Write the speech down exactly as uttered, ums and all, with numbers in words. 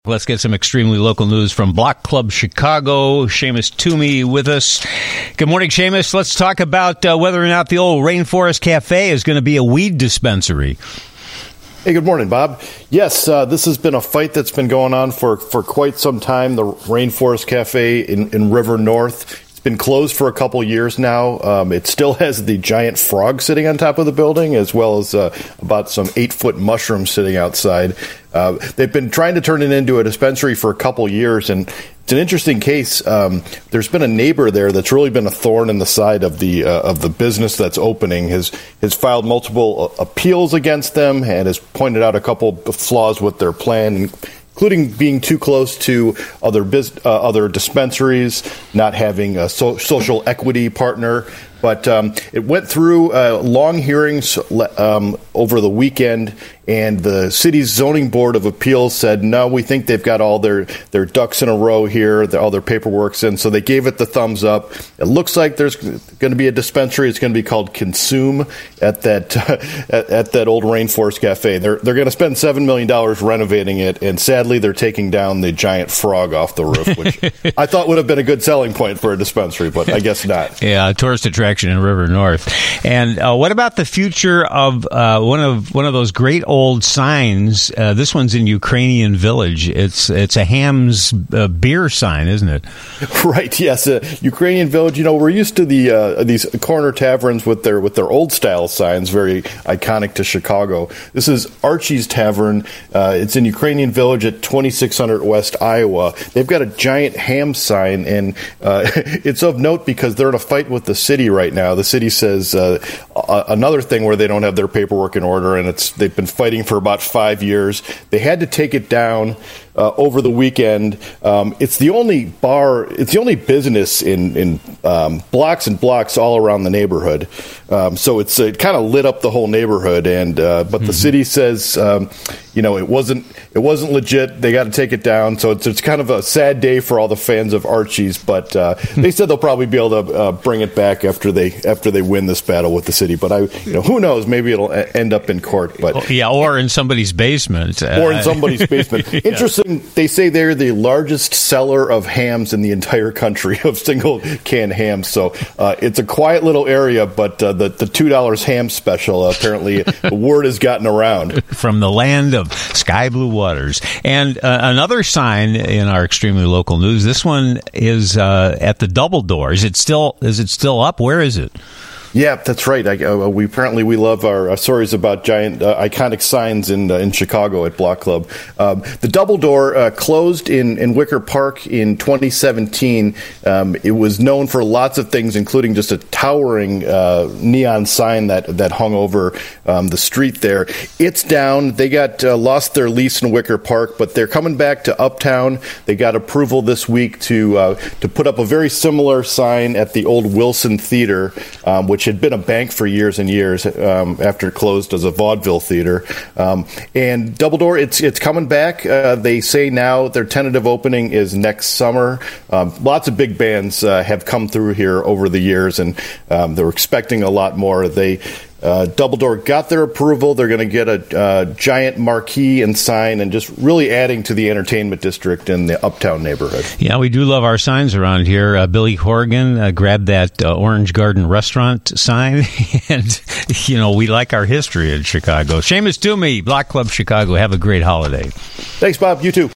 Let's get some extremely local news from Block Club Chicago. Seamus Toomey with us. Good morning, Seamus. Let's talk about uh, whether or not the old Rainforest Cafe is going to be a weed dispensary. Hey, good morning, Bob. Yes, uh, this has been a fight that's been going on for, for quite some time. The Rainforest Cafe in, in River North. It's been closed for a couple years now. Um, it still has the giant frog sitting on top of the building, as well as uh, about some eight-foot mushrooms sitting outside. Uh, they've been trying to turn it into a dispensary for a couple years, and it's an interesting case. Um, there's been a neighbor there that's really been a thorn in the side of the uh, of the business that's opening. Has has filed multiple appeals against them and has pointed out a couple of flaws with their plan, including being too close to other biz, uh, other dispensaries, not having a so- social equity partner. But um, it went through uh, long hearings um, over the weekend, and the city's zoning board of appeals said, no, we think they've got all their, their ducks in a row here, all their paperwork's in, so they gave it the thumbs up. It looks like there's going to be a dispensary. It's going to be called Consume at that uh, at, at that old Rainforest Cafe. They're they're going to spend seven million dollars renovating it, and sadly they're taking down the giant frog off the roof, which I thought would have been a good selling point for a dispensary, but I guess not. Yeah, tourist attraction in River North. And uh, what about the future of uh, one of one of those great old signs? Uh, this one's in Ukrainian Village. It's it's a Ham's uh, beer sign, isn't it? Right. Yes, uh, Ukrainian Village. You know, we're used to the uh, these corner taverns with their with their old style signs, very iconic to Chicago. This is Archie's Tavern. Uh, it's in Ukrainian Village at twenty-six hundred West Iowa. They've got a giant ham sign, and uh, it's of note because they're in a fight with the city right now. The city says uh, another thing where they don't have their paperwork in order, and it's they've been fighting for about five years. They had to take it down uh, over the weekend. Um, it's the only bar, it's the only business in in um, blocks and blocks all around the neighborhood. Um, so it's it kind of lit up the whole neighborhood. And uh, but mm-hmm. the city says, um, you know, it wasn't it wasn't legit. They got to take it down. So it's it's kind of a sad day for all the fans of Archie's. But uh, they said they'll probably be able to uh, bring it back after they after they win this battle with the city. But I, you know, who knows? Maybe it'll end up in court. But yeah, or in somebody's basement. Or in somebody's basement. yeah. Interesting. They say they're the largest seller of hams in the entire country, of single can hams. So uh, it's a quiet little area, but uh, the the two dollars ham special uh, apparently the word has gotten around from the land of sky blue waters. And uh, another sign in our extremely local news. This one is uh, at the Double Door. Is it still is it still up? Where is it? Yeah, that's right. I, uh, we apparently we love our uh, stories about giant uh, iconic signs in uh, in Chicago at Block Club. Um, the Double Door uh, closed in, in Wicker Park in twenty seventeen. Um, it was known for lots of things, including just a towering uh, neon sign that that hung over um, the street there. It's down. They got uh, lost their lease in Wicker Park, but they're coming back to Uptown. They got approval this week to uh, to put up a very similar sign at the old Wilson Theater, um, which had been a bank for years and years um, after it closed as a vaudeville theater. Um, and Double Door, it's it's coming back. Uh, they say now their tentative opening is next summer. Um, lots of big bands uh, have come through here over the years, and um, they're expecting a lot more. They Uh, Double Door got their approval. They're going to get a uh, giant marquee and sign, and just really adding to the entertainment district in the Uptown neighborhood. Yeah, we do love our signs around here. Uh, Billy Horgan uh, grabbed that uh, Orange Garden restaurant sign, and, you know, we like our history in Chicago. Seamus Toomey, Block Club Chicago. Have a great holiday. Thanks, Bob. You too.